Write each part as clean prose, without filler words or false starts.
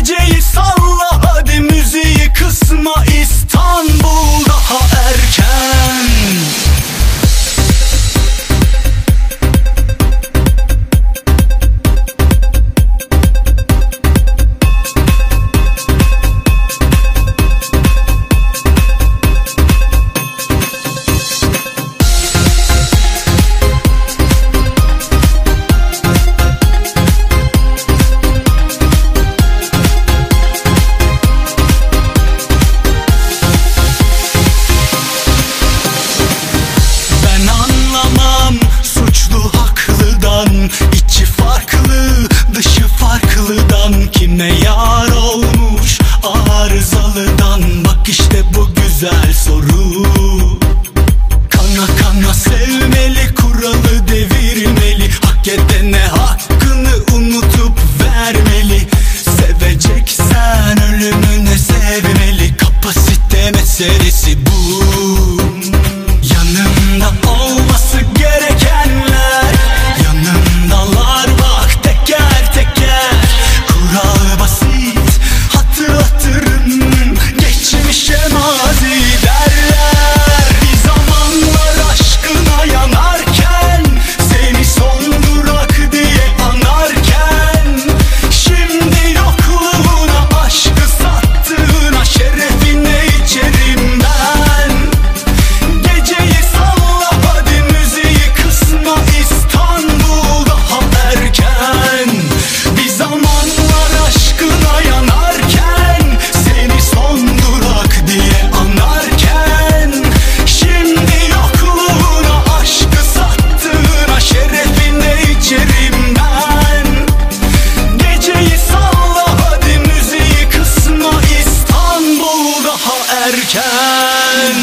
Geceyi salla hadi, müziği kısma, İstanbul daha erken. İçi farklı, dışı farklıdan, kime yar olmuş arızalıdan? Bak işte bu güzel soru. Kana kana sevmeli, kuralı devirmeli, hak edene hakkını unutup vermeli. Seveceksen ölümüne sevmeli, kapasite meselesi bu. Yanımda olması gerekenler yanımdalar, bak teker teker. Kural basit, hatırlatırım, geçmişe mazi derler. Bir zamanlar aşkına yanarken, seni son durak diye anarken, şimdi yokluğuna aşkı sattığına şerefine içerim ben. Geceyi salla hadi, müziği kısma, İstanbul daha erken. Bir zamanlar aşkına yanarken, seni son durak diye anarken, şimdi yokluğuna aşkı sattığına şerefine içerim ben. Geceyi salla hadi, müziği kısma, İstanbul daha erken.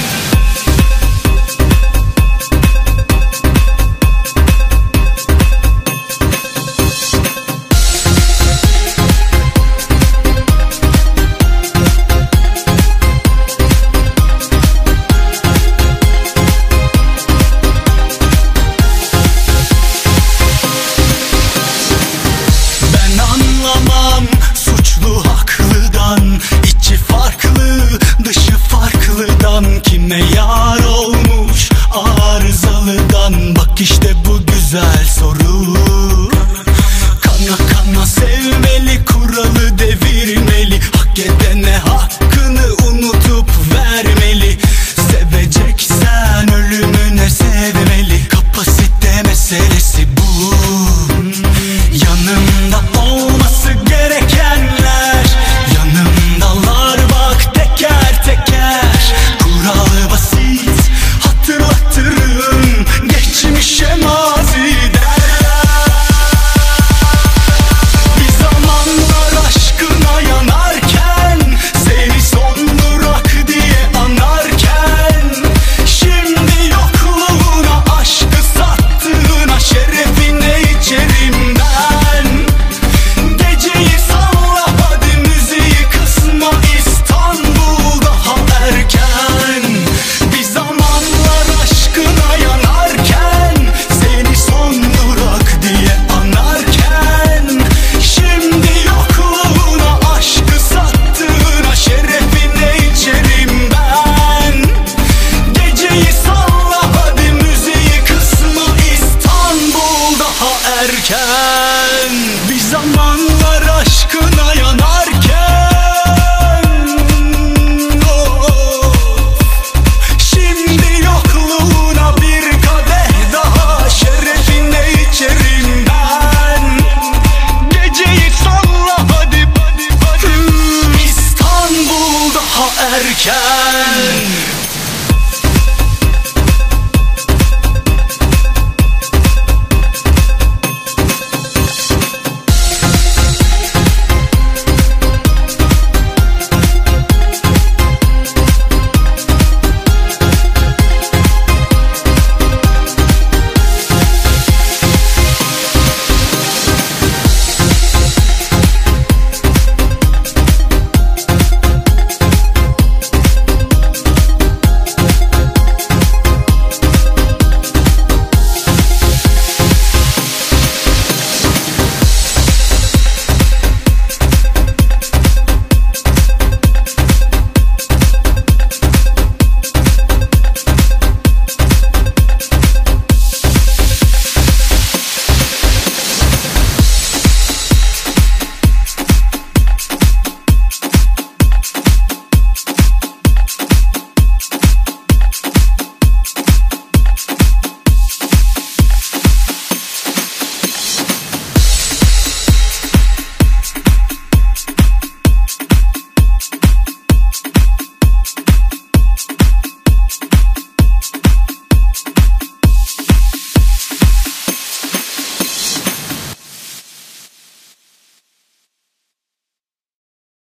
Suçlu haklıdan, içi farklı, dışı farklıdan, kime yar olmuş arızalıdan? Bak işte bu güzel soru. Kana kana sevmeli, kuralı devirmeli, hak edene hakkını unutup vermeli. Seveceksen ölümüne sevmeli, kapasite meselesi bu. Yanımda